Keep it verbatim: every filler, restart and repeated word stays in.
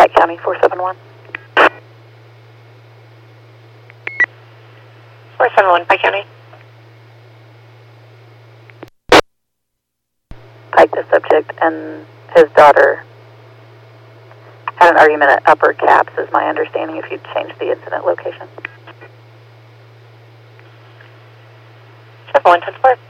Pike County, four seven one. four seven one, Pike County. Pike, the subject and his daughter had an argument at Upper Caps, is my understanding, if you'd change the incident location. seven one ten four.